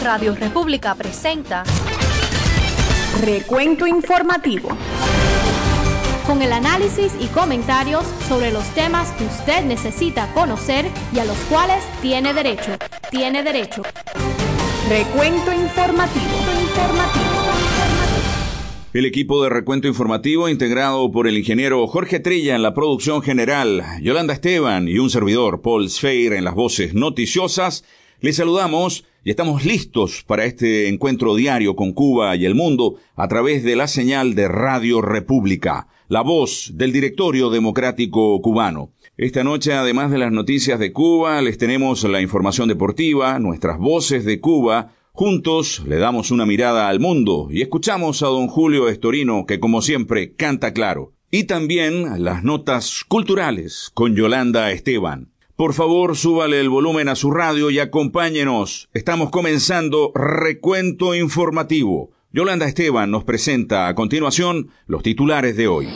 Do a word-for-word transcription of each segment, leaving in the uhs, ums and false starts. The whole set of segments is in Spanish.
Radio República presenta Recuento Informativo, con el análisis y comentarios sobre los temas que usted necesita conocer y a los cuales tiene derecho. Tiene derecho. Recuento Informativo. Informativo. El equipo de Recuento Informativo, integrado por el ingeniero Jorge Trilla en la producción general, Yolanda Esteban y un servidor, Paul Sfeir, en las voces noticiosas, les saludamos y estamos listos para este encuentro diario con Cuba y el mundo a través de la señal de Radio República, la voz del Directorio Democrático Cubano. Esta noche, además de las noticias de Cuba, les tenemos la información deportiva, nuestras voces de Cuba. Juntos le damos una mirada al mundo y escuchamos a don Julio Estorino, que como siempre canta claro. Y también las notas culturales con Yolanda Esteban. Por favor, súbale el volumen a su radio y acompáñenos. Estamos comenzando Recuento Informativo. Yolanda Esteban nos presenta a continuación los titulares de hoy.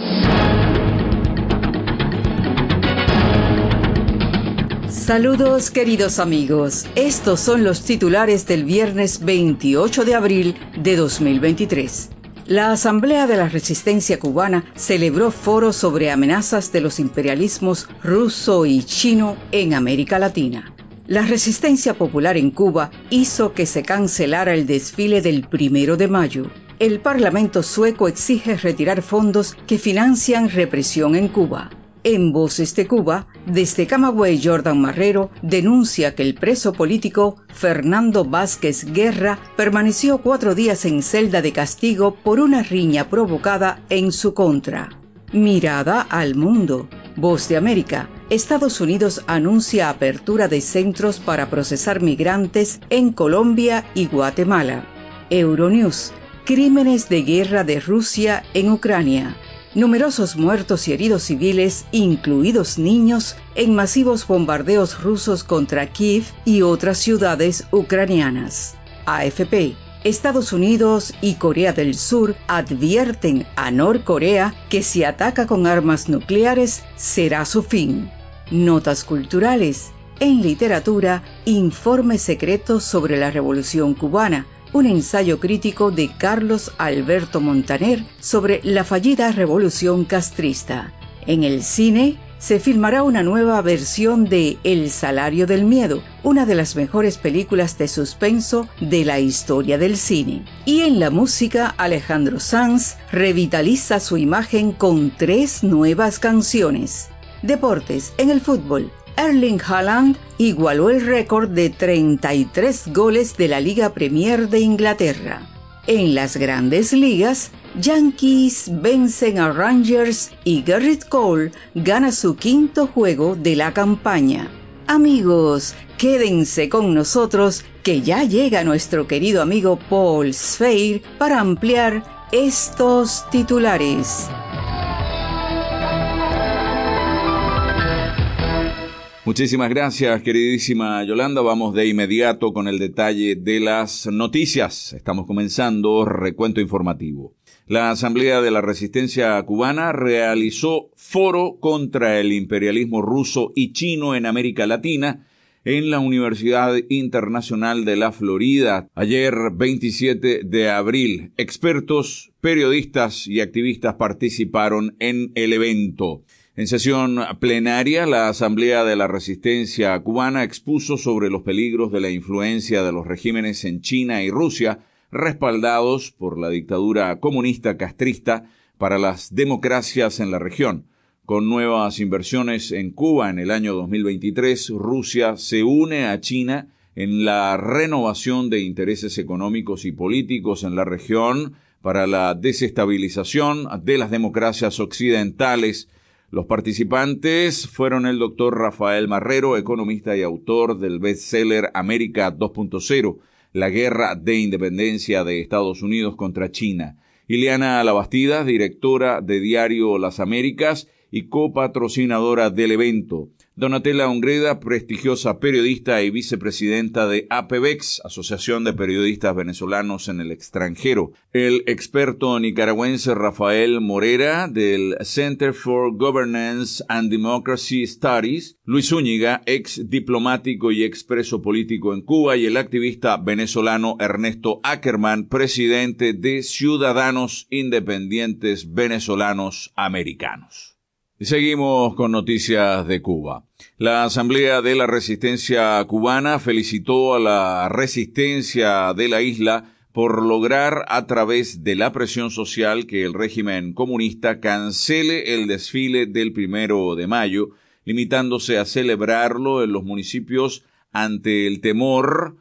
Saludos, queridos amigos. Estos son los titulares del viernes veintiocho de abril de dos mil veintitrés. La Asamblea de la Resistencia Cubana celebró foro sobre amenazas de los imperialismos ruso y chino en América Latina. La resistencia popular en Cuba hizo que se cancelara el desfile del primero de mayo. El Parlamento sueco exige retirar fondos que financian represión en Cuba. En Voces de Cuba, desde Camagüey, Jordan Marrero denuncia que el preso político Fernando Vázquez Guerra permaneció cuatro días en celda de castigo por una riña provocada en su contra. Mirada al mundo. Voz de América. Estados Unidos anuncia apertura de centros para procesar migrantes en Colombia y Guatemala. Euronews. Crímenes de guerra de Rusia en Ucrania. Numerosos muertos y heridos civiles, incluidos niños, en masivos bombardeos rusos contra Kiev y otras ciudades ucranianas. A F P. Estados Unidos y Corea del Sur advierten a Norcorea que si ataca con armas nucleares será su fin. Notas culturales. En literatura, informe secreto sobre la Revolución Cubana. Un ensayo crítico de Carlos Alberto Montaner sobre la fallida revolución castrista. En el cine, se filmará una nueva versión de El salario del miedo, una de las mejores películas de suspenso de la historia del cine. Y en la música, Alejandro Sanz revitaliza su imagen con tres nuevas canciones. Deportes. En el fútbol, Erling Haaland igualó el récord de treinta y tres goles de la Liga Premier de Inglaterra. En las grandes ligas, Yankees vencen a Rangers y Garrett Cole gana su quinto juego de la campaña. Amigos, quédense con nosotros que ya llega nuestro querido amigo Paul Sfeir para ampliar estos titulares. Muchísimas gracias, queridísima Yolanda. Vamos de inmediato con el detalle de las noticias. Estamos comenzando Recuento Informativo. La Asamblea de la Resistencia Cubana realizó foro contra el imperialismo ruso y chino en América Latina en la Universidad Internacional de la Florida, ayer veintisiete de abril. Expertos, periodistas y activistas participaron en el evento. En sesión plenaria, la Asamblea de la Resistencia Cubana expuso sobre los peligros de la influencia de los regímenes en China y Rusia, respaldados por la dictadura comunista castrista para las democracias en la región. Con nuevas inversiones en Cuba en el año dos mil veintitrés, Rusia se une a China en la renovación de intereses económicos y políticos en la región para la desestabilización de las democracias occidentales. Los participantes fueron el doctor Rafael Marrero, economista y autor del bestseller América dos punto cero, la guerra de independencia de Estados Unidos contra China. Ileana Labastida, directora de Diario Las Américas y copatrocinadora del evento. Donatella Ungreda, prestigiosa periodista y vicepresidenta de APEVEX, Asociación de Periodistas Venezolanos en el Extranjero. El experto nicaragüense Rafael Morera, del Center for Governance and Democracy Studies. Luis Zúñiga, ex diplomático y ex preso político en Cuba. Y el activista venezolano Ernesto Ackerman, presidente de Ciudadanos Independientes Venezolanos Americanos. Y seguimos con noticias de Cuba. La Asamblea de la Resistencia Cubana felicitó a la resistencia de la isla por lograr a través de la presión social que el régimen comunista cancele el desfile del primero de mayo, limitándose a celebrarlo en los municipios ante el temor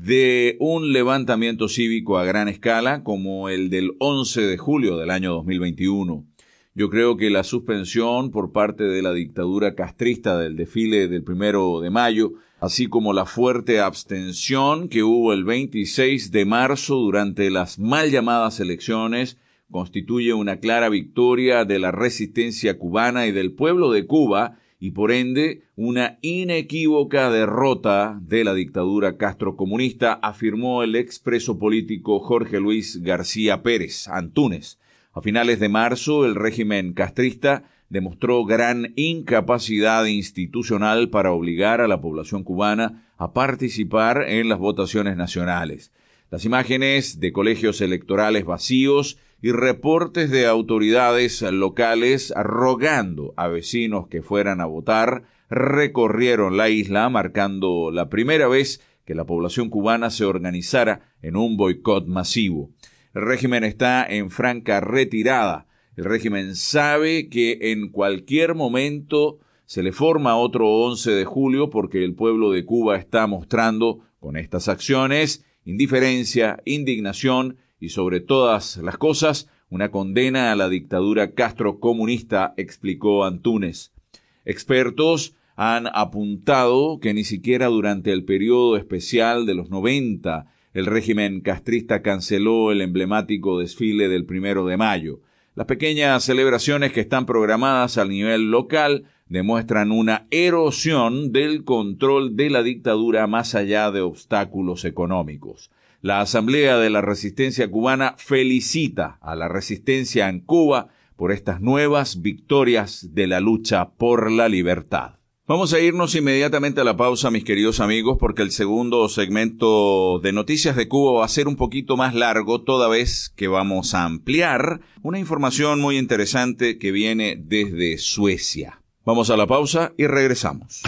de un levantamiento cívico a gran escala como el del once de julio del año dos mil veintiuno. Yo creo que la suspensión por parte de la dictadura castrista del desfile del primero de mayo, así como la fuerte abstención que hubo el veintiséis de marzo durante las mal llamadas elecciones, constituye una clara victoria de la resistencia cubana y del pueblo de Cuba, y por ende una inequívoca derrota de la dictadura castrocomunista, afirmó el expreso político Jorge Luis García Pérez Antúnez. A finales de marzo, el régimen castrista demostró gran incapacidad institucional para obligar a la población cubana a participar en las votaciones nacionales. Las imágenes de colegios electorales vacíos y reportes de autoridades locales rogando a vecinos que fueran a votar recorrieron la isla, marcando la primera vez que la población cubana se organizara en un boicot masivo. El régimen está en franca retirada. El régimen sabe que en cualquier momento se le forma otro once de julio porque el pueblo de Cuba está mostrando con estas acciones indiferencia, indignación y sobre todas las cosas una condena a la dictadura castrocomunista, explicó Antúnez. Expertos han apuntado que ni siquiera durante el periodo especial de los noventa el régimen castrista canceló el emblemático desfile del primero de mayo. Las pequeñas celebraciones que están programadas a nivel local demuestran una erosión del control de la dictadura más allá de obstáculos económicos. La Asamblea de la Resistencia Cubana felicita a la resistencia en Cuba por estas nuevas victorias de la lucha por la libertad. Vamos a irnos inmediatamente a la pausa, mis queridos amigos, porque el segundo segmento de Noticias de Cuba va a ser un poquito más largo, toda vez que vamos a ampliar una información muy interesante que viene desde Suecia. Vamos a la pausa y regresamos.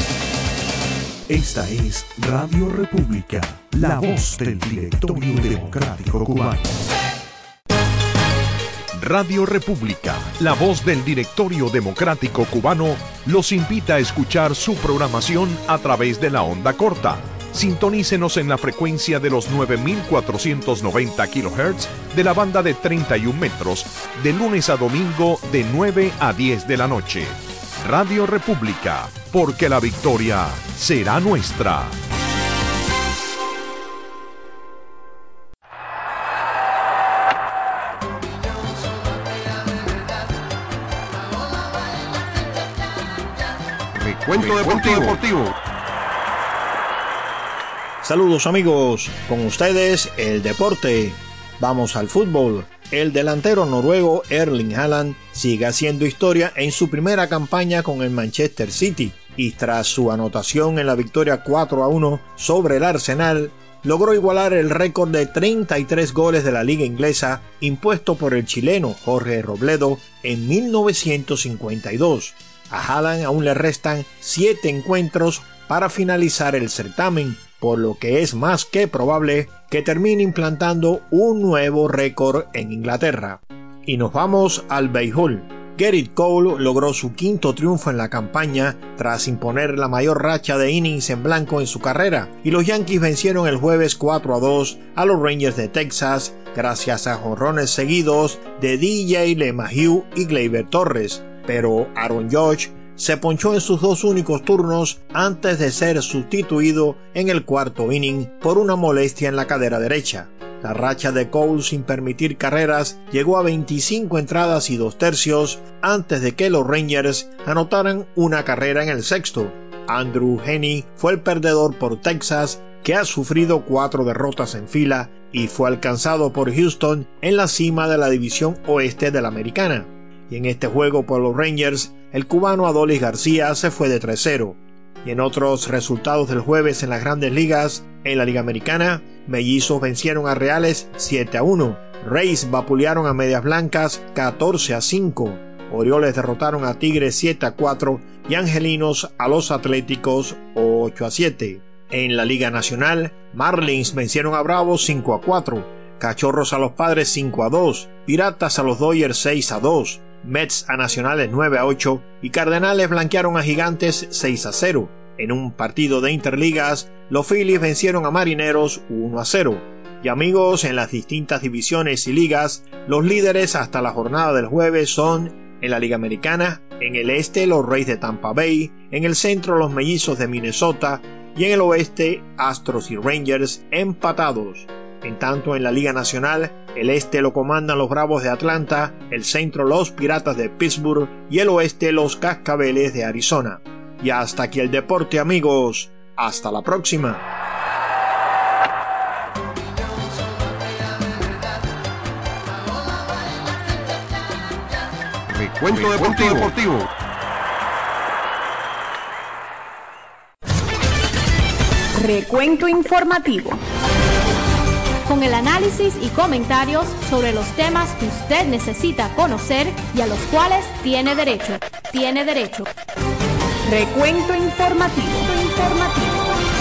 Esta es Radio República, la voz del Directorio Democrático Cubano. Radio República, la voz del Directorio Democrático Cubano, los invita a escuchar su programación a través de la onda corta. Sintonícenos en la frecuencia de los nueve mil cuatrocientos noventa kilohertz de la banda de treinta y un metros, de lunes a domingo de nueve a diez de la noche. Radio República, porque la victoria será nuestra. Cuento deportivo. deportivo. Saludos amigos, con ustedes el deporte. Vamos al fútbol. El delantero noruego Erling Haaland sigue haciendo historia en su primera campaña con el Manchester City y tras su anotación en la victoria cuatro a uno sobre el Arsenal, logró igualar el récord de treinta y tres goles de la liga inglesa impuesto por el chileno Jorge Robledo en mil novecientos cincuenta y dos. A Haaland aún le restan siete encuentros para finalizar el certamen, por lo que es más que probable que termine implantando un nuevo récord en Inglaterra. Y nos vamos al béisbol. Gerrit Cole logró su quinto triunfo en la campaña tras imponer la mayor racha de innings en blanco en su carrera, y los Yankees vencieron el jueves cuatro a dos a los Rangers de Texas gracias a jonrones seguidos de D J LeMahieu y Gleyber Torres. Pero Aaron Judge se ponchó en sus dos únicos turnos antes de ser sustituido en el cuarto inning por una molestia en la cadera derecha. La racha de Cole sin permitir carreras llegó a veinticinco entradas y dos tercios antes de que los Rangers anotaran una carrera en el sexto. Andrew Heaney fue el perdedor por Texas, que ha sufrido cuatro derrotas en fila y fue alcanzado por Houston en la cima de la división oeste de la americana. Y en este juego por los Rangers, el cubano Adolis García se fue de tres cero. Y en otros resultados del jueves en las grandes ligas, en la Liga Americana, Mellizos vencieron a Reales siete a uno, Rays vapulearon a Medias Blancas catorce a cinco, Orioles derrotaron a Tigres siete a cuatro y Angelinos a los Atléticos ocho a siete. En la Liga Nacional, Marlins vencieron a Bravos cinco a cuatro, Cachorros a los Padres cinco a dos, Piratas a los Dodgers seis a dos, Mets a Nacionales nueve a ocho y Cardenales blanquearon a Gigantes seis a cero. En un partido de Interligas, los Phillies vencieron a Marineros uno a cero. Y amigos, en las distintas divisiones y ligas, los líderes hasta la jornada del jueves son: en la Liga Americana, en el este los Rays de Tampa Bay, en el centro los Mellizos de Minnesota y en el oeste Astros y Rangers empatados. En tanto, en la Liga Nacional, el este lo comandan los Bravos de Atlanta, el centro los Piratas de Pittsburgh y el oeste los Cascabeles de Arizona. Y hasta aquí el deporte, amigos. Hasta la próxima. Recuento deportivo. deportivo. Recuento informativo. Con el análisis y comentarios sobre los temas que usted necesita conocer y a los cuales tiene derecho. Tiene derecho. Recuento informativo. informativo.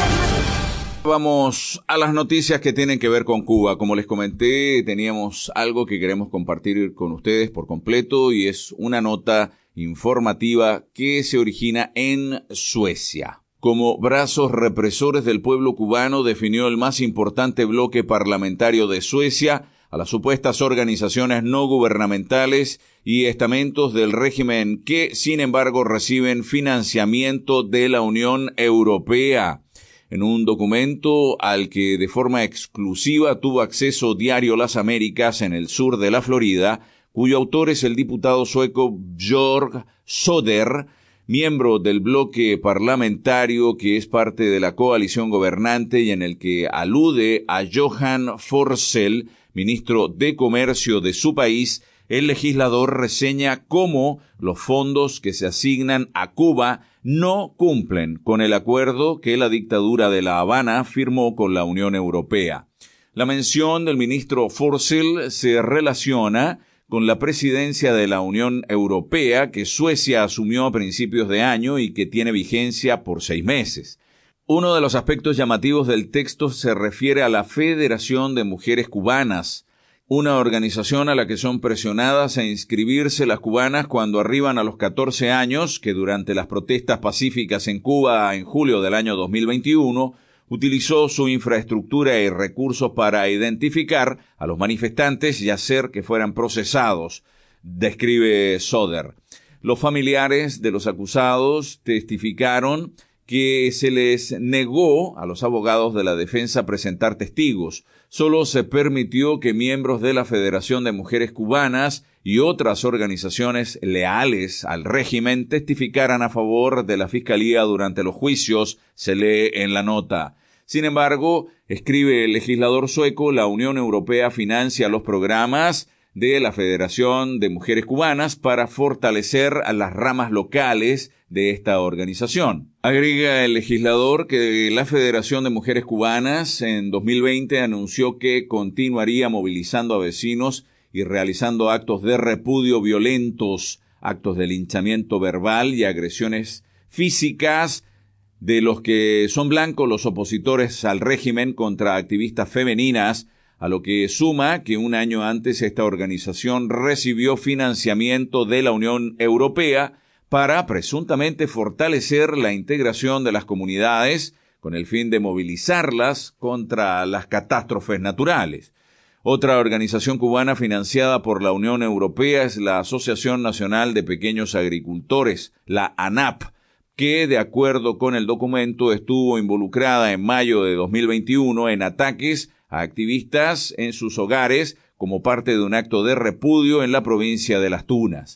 Vamos a las noticias que tienen que ver con Cuba. Como les comenté, teníamos algo que queremos compartir con ustedes por completo y es una nota informativa que se origina en Suecia. Como brazos represores del pueblo cubano, definió el más importante bloque parlamentario de Suecia a las supuestas organizaciones no gubernamentales y estamentos del régimen que, sin embargo, reciben financiamiento de la Unión Europea. En un documento al que de forma exclusiva tuvo acceso Diario Las Américas en el sur de la Florida, cuyo autor es el diputado sueco Björn Söder, miembro del bloque parlamentario que es parte de la coalición gobernante y en el que alude a Johan Forssell, ministro de Comercio de su país. El legislador reseña cómo los fondos que se asignan a Cuba no cumplen con el acuerdo que la dictadura de La Habana firmó con la Unión Europea. La mención del ministro Forssell se relaciona con la presidencia de la Unión Europea que Suecia asumió a principios de año y que tiene vigencia por seis meses. Uno de los aspectos llamativos del texto se refiere a la Federación de Mujeres Cubanas, una organización a la que son presionadas a inscribirse las cubanas cuando arriban a los catorce años, que durante las protestas pacíficas en Cuba en julio del año dos mil veintiuno utilizó su infraestructura y recursos para identificar a los manifestantes y hacer que fueran procesados, describe Söder. Los familiares de los acusados testificaron que se les negó a los abogados de la defensa presentar testigos. Solo se permitió que miembros de la Federación de Mujeres Cubanas y otras organizaciones leales al régimen testificaran a favor de la Fiscalía durante los juicios, se lee en la nota. Sin embargo, escribe el legislador sueco, la Unión Europea financia los programas de la Federación de Mujeres Cubanas para fortalecer a las ramas locales de esta organización. Agrega el legislador que la Federación de Mujeres Cubanas en dos mil veinte anunció que continuaría movilizando a vecinos y realizando actos de repudio violentos, actos de linchamiento verbal y agresiones físicas de los que son blancos los opositores al régimen contra activistas femeninas, a lo que suma que un año antes esta organización recibió financiamiento de la Unión Europea para presuntamente fortalecer la integración de las comunidades con el fin de movilizarlas contra las catástrofes naturales. Otra organización cubana financiada por la Unión Europea es la Asociación Nacional de Pequeños Agricultores, la ANAP, que, de acuerdo con el documento, estuvo involucrada en mayo de dos mil veintiuno en ataques a activistas en sus hogares como parte de un acto de repudio en la provincia de Las Tunas.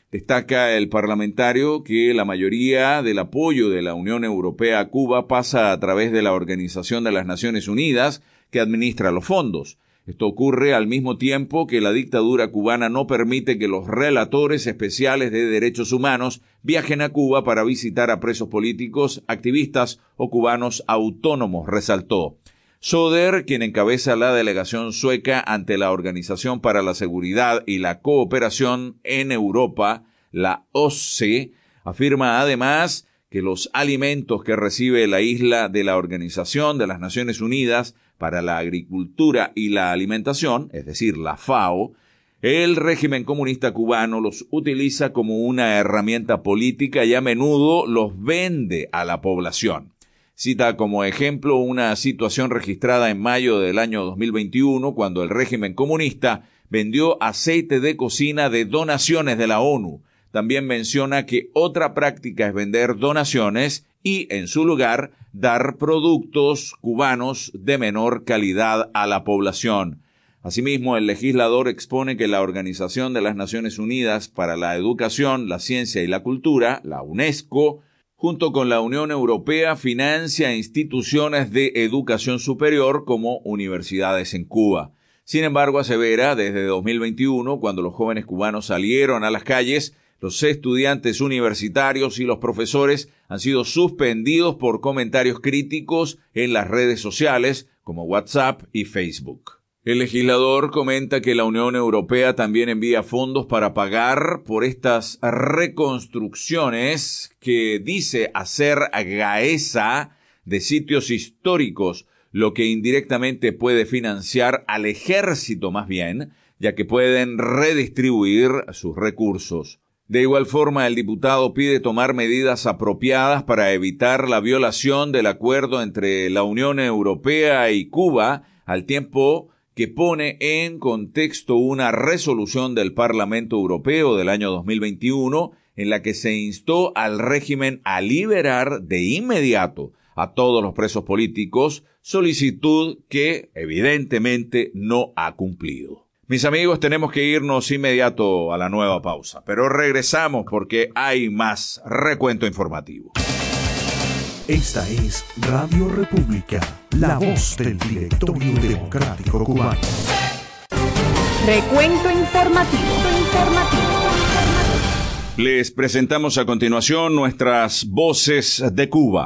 Destaca el parlamentario que la mayoría del apoyo de la Unión Europea a Cuba pasa a través de la Organización de las Naciones Unidas, que administra los fondos. Esto ocurre al mismo tiempo que la dictadura cubana no permite que los relatores especiales de derechos humanos viajen a Cuba para visitar a presos políticos, activistas o cubanos autónomos, resaltó. Söder, quien encabeza la delegación sueca ante la Organización para la Seguridad y la Cooperación en Europa, la O S C E, afirma además que los alimentos que recibe la isla de la Organización de las Naciones Unidas para la Agricultura y la Alimentación, es decir, la FAO, el régimen comunista cubano los utiliza como una herramienta política y a menudo los vende a la población. Cita como ejemplo una situación registrada en mayo del año dos mil veintiuno, cuando el régimen comunista vendió aceite de cocina de donaciones de la ONU. También menciona que otra práctica es vender donaciones y, en su lugar, dar productos cubanos de menor calidad a la población. Asimismo, el legislador expone que la Organización de las Naciones Unidas para la Educación, la Ciencia y la Cultura, la UNESCO, junto con la Unión Europea, financia instituciones de educación superior como universidades en Cuba. Sin embargo, asevera, desde dos mil veintiuno, cuando los jóvenes cubanos salieron a las calles, los estudiantes universitarios y los profesores han sido suspendidos por comentarios críticos en las redes sociales como WhatsApp y Facebook. El legislador comenta que la Unión Europea también envía fondos para pagar por estas reconstrucciones que dice hacer Gaesa de sitios históricos, lo que indirectamente puede financiar al ejército más bien, ya que pueden redistribuir sus recursos. De igual forma, el diputado pide tomar medidas apropiadas para evitar la violación del acuerdo entre la Unión Europea y Cuba, al tiempo que pone en contexto una resolución del Parlamento Europeo del año dos mil veintiuno en la que se instó al régimen a liberar de inmediato a todos los presos políticos, solicitud que evidentemente no ha cumplido. Mis amigos, tenemos que irnos inmediato a la nueva pausa, pero regresamos porque hay más recuento informativo. Esta es Radio República, la voz del Directorio Democrático Cubano. Recuento informativo. informativo. Les presentamos a continuación nuestras voces de Cuba.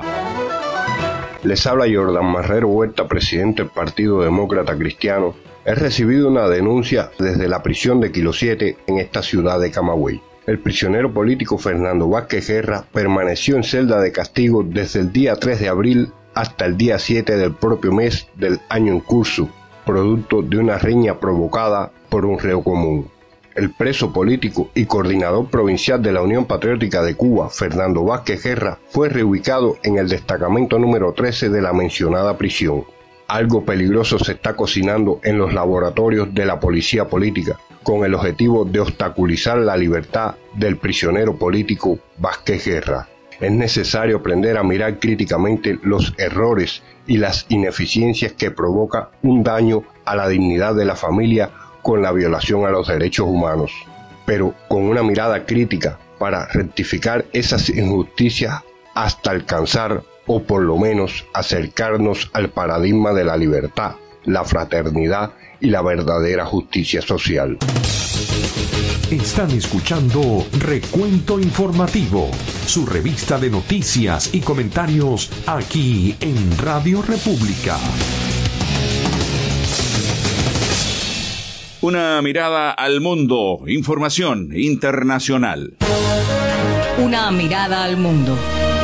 Les habla Jordan Marrero Huerta, presidente del Partido Demócrata Cristiano. He recibido una denuncia desde la prisión de Kilo siete en esta ciudad de Camagüey. El prisionero político Fernando Vázquez Guerra permaneció en celda de castigo desde el día tres de abril hasta el día siete del propio mes del año en curso, producto de una riña provocada por un reo común. El preso político y coordinador provincial de la Unión Patriótica de Cuba, Fernando Vázquez Guerra, fue reubicado en el destacamento número trece de la mencionada prisión. Algo peligroso se está cocinando en los laboratorios de la policía política, con el objetivo de obstaculizar la libertad del prisionero político Vázquez Guerra. Es necesario aprender a mirar críticamente los errores y las ineficiencias que provoca un daño a la dignidad de la familia con la violación a los derechos humanos, pero con una mirada crítica para rectificar esas injusticias hasta alcanzar o por lo menos acercarnos al paradigma de la libertad, la fraternidad y la verdadera justicia social. Están escuchando Recuento Informativo, su revista de noticias y comentarios aquí en Radio República. Una mirada al mundo, información internacional. Una mirada al mundo.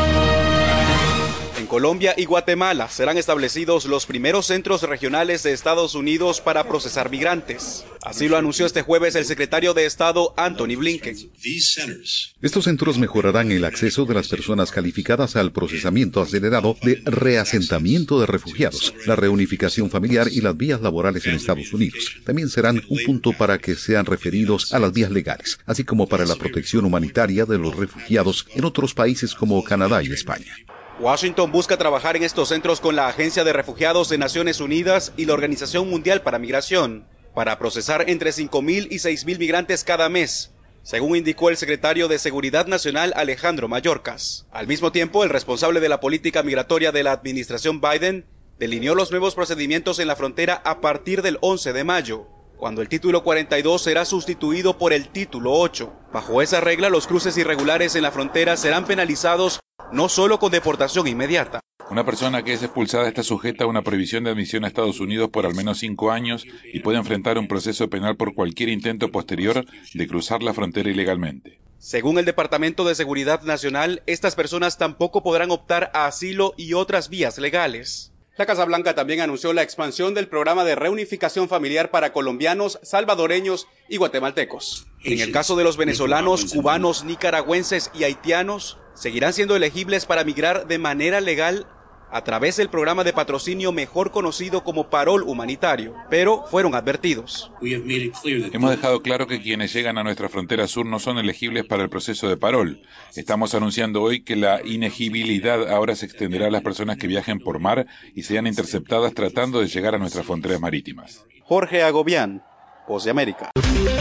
Colombia y Guatemala serán establecidos los primeros centros regionales de Estados Unidos para procesar migrantes. Así lo anunció este jueves el secretario de Estado Anthony Blinken. Estos centros mejorarán el acceso de las personas calificadas al procesamiento acelerado de reasentamiento de refugiados, la reunificación familiar y las vías laborales en Estados Unidos. También serán un punto para que sean referidos a las vías legales, así como para la protección humanitaria de los refugiados en otros países como Canadá y España. Washington busca trabajar en estos centros con la Agencia de Refugiados de Naciones Unidas y la Organización Mundial para Migración, para procesar entre cinco mil y seis mil migrantes cada mes. según indicó el secretario de Seguridad Nacional Alejandro Mayorkas. Al mismo tiempo, el responsable de la política migratoria de la administración Biden delineó los nuevos procedimientos en la frontera a partir del once de mayo, cuando el título cuarenta y dos será sustituido por el título ocho. Bajo esa regla, los cruces irregulares en la frontera serán penalizados no solo con deportación inmediata. Una persona que es expulsada está sujeta a una prohibición de admisión a Estados Unidos por al menos cinco años y puede enfrentar un proceso penal por cualquier intento posterior de cruzar la frontera ilegalmente. Según el Departamento de Seguridad Nacional, estas personas tampoco podrán optar a asilo y otras vías legales. La Casa Blanca también anunció la expansión del programa de reunificación familiar para colombianos, salvadoreños y guatemaltecos. En el caso de los venezolanos, cubanos, nicaragüenses y haitianos, seguirán siendo elegibles para migrar de manera legal a través del programa de patrocinio mejor conocido como Parol Humanitario, pero fueron advertidos. Hemos dejado claro que quienes llegan a nuestra frontera sur no son elegibles para el proceso de Parol. Estamos anunciando hoy que la inegibilidad ahora se extenderá a las personas que viajen por mar y sean interceptadas tratando de llegar a nuestras fronteras marítimas. Jorge Agobián, Voz de América.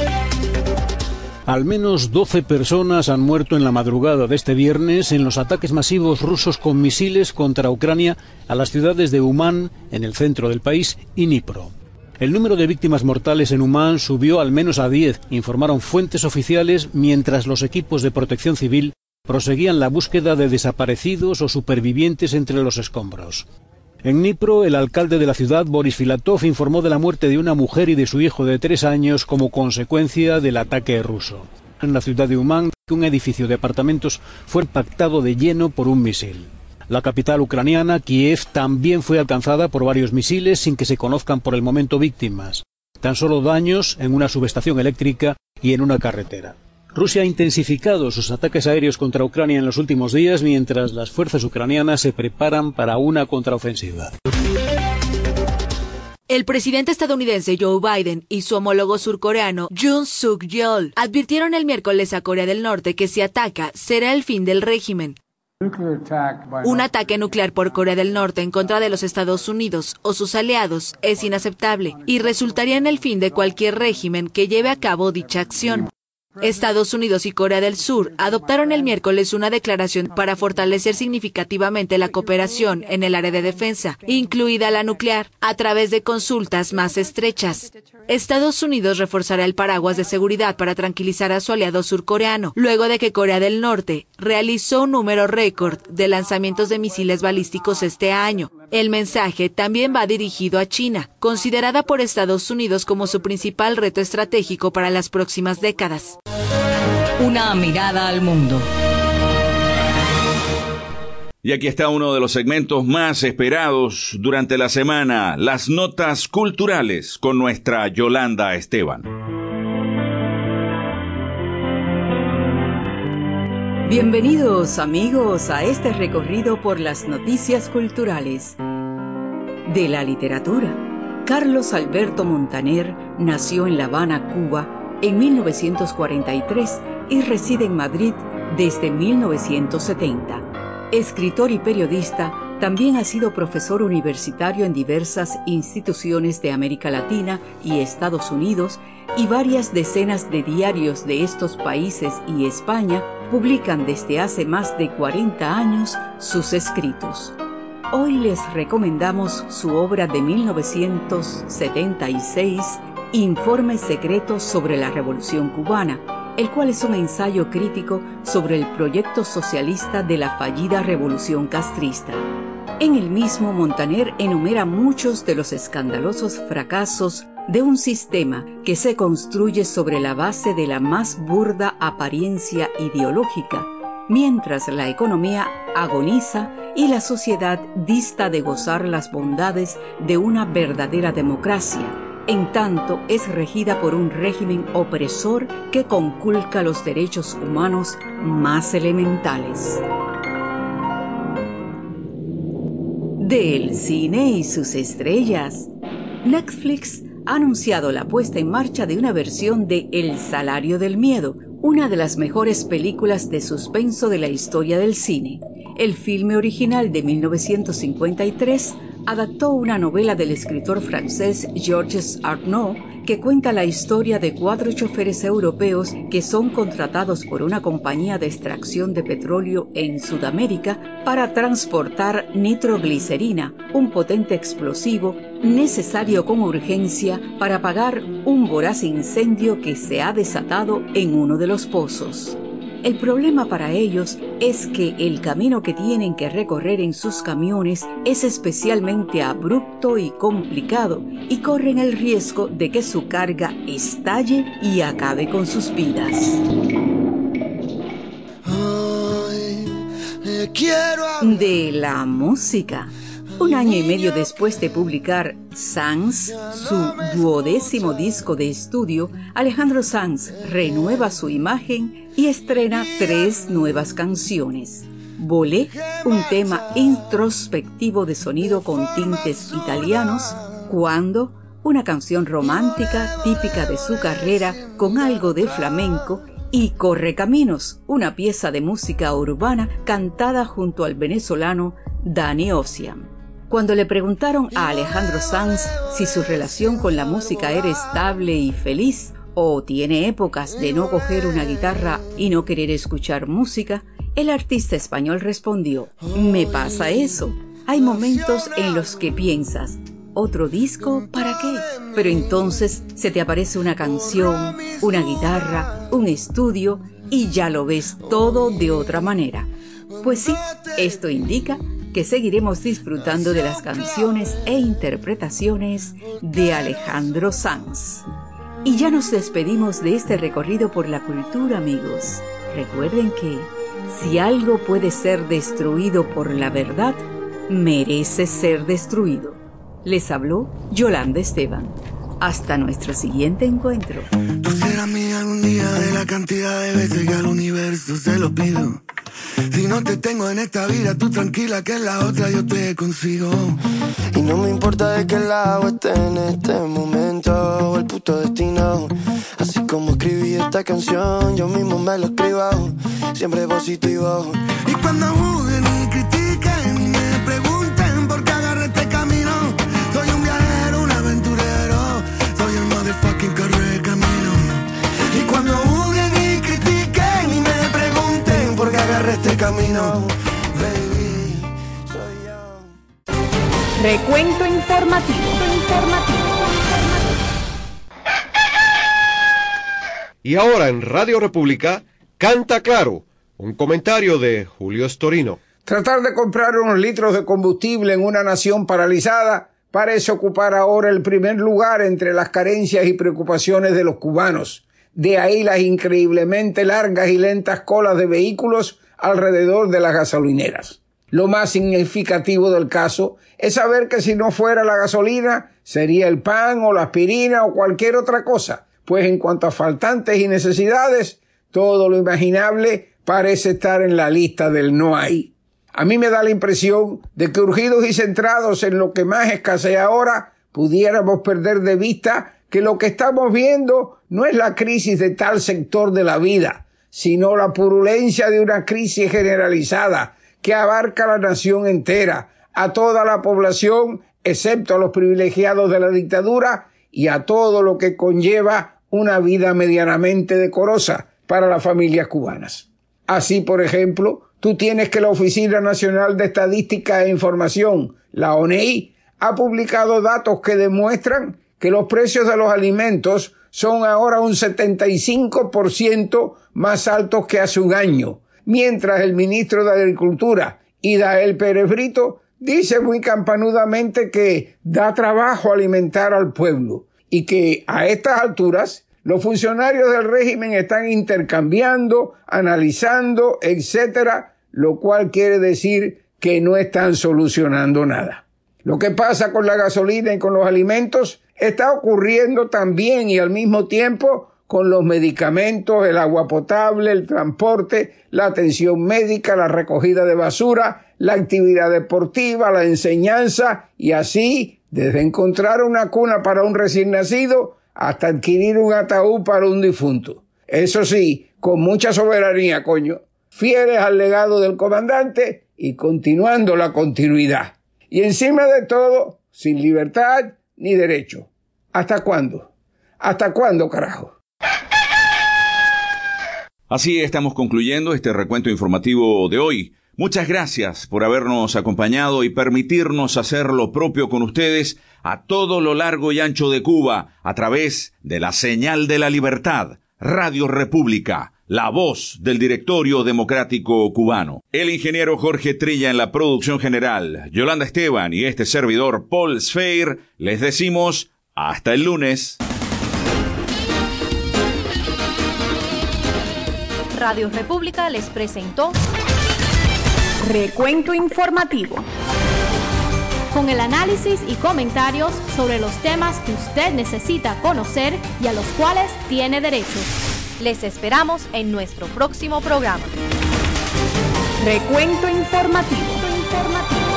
Al menos doce personas han muerto en la madrugada de este viernes en los ataques masivos rusos con misiles contra Ucrania a las ciudades de Umán, en el centro del país, y Dnipro. El número de víctimas mortales en Umán subió al menos a diez, informaron fuentes oficiales, mientras los equipos de protección civil proseguían la búsqueda de desaparecidos o supervivientes entre los escombros. En Dnipro, el alcalde de la ciudad, Boris Filatov, informó de la muerte de una mujer y de su hijo de tres años como consecuencia del ataque ruso. En la ciudad de Umán, un edificio de apartamentos fue impactado de lleno por un misil. La capital ucraniana, Kiev, también fue alcanzada por varios misiles sin que se conozcan por el momento víctimas. Tan solo daños en una subestación eléctrica y en una carretera. Rusia ha intensificado sus ataques aéreos contra Ucrania en los últimos días, mientras las fuerzas ucranianas se preparan para una contraofensiva. El presidente estadounidense Joe Biden y su homólogo surcoreano Yoon Suk Yeol advirtieron el miércoles a Corea del Norte que si ataca será el fin del régimen. Un ataque nuclear por Corea del Norte en contra de los Estados Unidos o sus aliados es inaceptable y resultaría en el fin de cualquier régimen que lleve a cabo dicha acción. Estados Unidos y Corea del Sur adoptaron el miércoles una declaración para fortalecer significativamente la cooperación en el área de defensa, incluida la nuclear, a través de consultas más estrechas. Estados Unidos reforzará el paraguas de seguridad para tranquilizar a su aliado surcoreano, luego de que Corea del Norte realizó un número récord de lanzamientos de misiles balísticos este año. El mensaje también va dirigido a China, considerada por Estados Unidos como su principal reto estratégico para las próximas décadas. Una mirada al mundo. Y aquí está uno de los segmentos más esperados durante la semana, las notas culturales con nuestra Yolanda Esteban. Bienvenidos amigos a este recorrido por las noticias culturales. De la literatura, Carlos Alberto Montaner nació en La Habana, Cuba, en mil novecientos cuarenta y tres y reside en Madrid desde mil novecientos setenta. Escritor y periodista, también ha sido profesor universitario en diversas instituciones de América Latina y Estados Unidos, y varias decenas de diarios de estos países y España publican desde hace más de cuarenta años sus escritos. Hoy les recomendamos su obra de mil novecientos setenta y seis, Informes secretos sobre la Revolución Cubana, el cual es un ensayo crítico sobre el proyecto socialista de la fallida revolución castrista. En el mismo, Montaner enumera muchos de los escandalosos fracasos de un sistema que se construye sobre la base de la más burda apariencia ideológica, mientras la economía agoniza y la sociedad dista de gozar las bondades de una verdadera democracia, en tanto es regida por un régimen opresor que conculca los derechos humanos más elementales. Del cine y sus estrellas, Netflix ha anunciado la puesta en marcha de una versión de El Salario del Miedo, una de las mejores películas de suspenso de la historia del cine. El filme original de mil novecientos cincuenta y tres adaptó una novela del escritor francés Georges Arnaud que cuenta la historia de cuatro choferes europeos que son contratados por una compañía de extracción de petróleo en Sudamérica para transportar nitroglicerina, un potente explosivo necesario con urgencia para apagar un voraz incendio que se ha desatado en uno de los pozos. El problema para ellos es que el camino que tienen que recorrer en sus camiones es especialmente abrupto y complicado y corren el riesgo de que su carga estalle y acabe con sus vidas. De la música. Un año y medio después de publicar Sanz, su duodécimo disco de estudio, Alejandro Sanz renueva su imagen y estrena tres nuevas canciones. Volé, un tema introspectivo de sonido con tintes italianos. Cuando, una canción romántica típica de su carrera con algo de flamenco. Y Correcaminos, una pieza de música urbana cantada junto al venezolano Danny Ocean. Cuando le preguntaron a Alejandro Sanz si su relación con la música era estable y feliz, o tiene épocas de no coger una guitarra y no querer escuchar música, el artista español respondió: me pasa eso. Hay momentos en los que piensas, ¿otro disco? ¿Para qué? Pero entonces se te aparece una canción, una guitarra, un estudio y ya lo ves todo de otra manera. Pues sí, esto indica que seguiremos disfrutando de las canciones e interpretaciones de Alejandro Sanz. Y ya nos despedimos de este recorrido por la cultura, amigos. Recuerden que si algo puede ser destruido por la verdad, merece ser destruido. Les habló Yolanda Esteban. Hasta nuestro siguiente encuentro. Tú serás mía algún día de la cantidad de veces que al universo se lo pido. Si no te tengo en esta vida, tú tranquila que en la otra yo te consigo. Y no me importa de qué lado esté en este momento o el puto destino. Así como escribí esta canción, yo mismo me lo escribo. Siempre positivo. Y cuando juzguen y critiquen y me pregunten por qué agarré este camino, soy un viajero, un aventurero, soy el motherfucking correcamino. Y cuando juzguen y critiquen y me pregunten por qué agarré este camino, baby, soy yo. Recuento informativo. informativo. Y ahora en Radio República, Canta Claro, un comentario de Julio Storino. Tratar de comprar unos litros de combustible en una nación paralizada parece ocupar ahora el primer lugar entre las carencias y preocupaciones de los cubanos. De ahí las increíblemente largas y lentas colas de vehículos alrededor de las gasolineras. Lo más significativo del caso es saber que si no fuera la gasolina, sería el pan o la aspirina o cualquier otra cosa, pues en cuanto a faltantes y necesidades, todo lo imaginable parece estar en la lista del no hay. A mí me da la impresión de que urgidos y centrados en lo que más escasea ahora, pudiéramos perder de vista que lo que estamos viendo no es la crisis de tal sector de la vida, sino la purulencia de una crisis generalizada que abarca a la nación entera, a toda la población, excepto a los privilegiados de la dictadura, y a todo lo que conlleva una vida medianamente decorosa para las familias cubanas. Así, por ejemplo, tú tienes que la Oficina Nacional de Estadística e Información, la O N E I, ha publicado datos que demuestran que los precios de los alimentos son ahora un setenta y cinco por ciento más altos que hace un año, mientras el ministro de Agricultura, Idael Pérez Brito, dice muy campanudamente que da trabajo alimentar al pueblo y que a estas alturas los funcionarios del régimen están intercambiando, analizando, etcétera, lo cual quiere decir que no están solucionando nada. Lo que pasa con la gasolina y con los alimentos está ocurriendo también y al mismo tiempo con los medicamentos, el agua potable, el transporte, la atención médica, la recogida de basura, la actividad deportiva, la enseñanza y así, desde encontrar una cuna para un recién nacido hasta adquirir un ataúd para un difunto. Eso sí, con mucha soberanía, coño, fieles al legado del comandante y continuando la continuidad. Y encima de todo, sin libertad ni derecho. ¿Hasta cuándo? ¿Hasta cuándo, carajo? Así estamos concluyendo este recuento informativo de hoy. Muchas gracias por habernos acompañado y permitirnos hacer lo propio con ustedes a todo lo largo y ancho de Cuba a través de la señal de la libertad, Radio República, la voz del Directorio Democrático Cubano. El ingeniero Jorge Trilla en la producción general, Yolanda Esteban y este servidor Paul Sfeir, les decimos hasta el lunes. Radio República les presentó Recuento informativo, con el análisis y comentarios sobre los temas que usted necesita conocer y a los cuales tiene derecho. Les esperamos en nuestro próximo programa. Recuento informativo. informativo.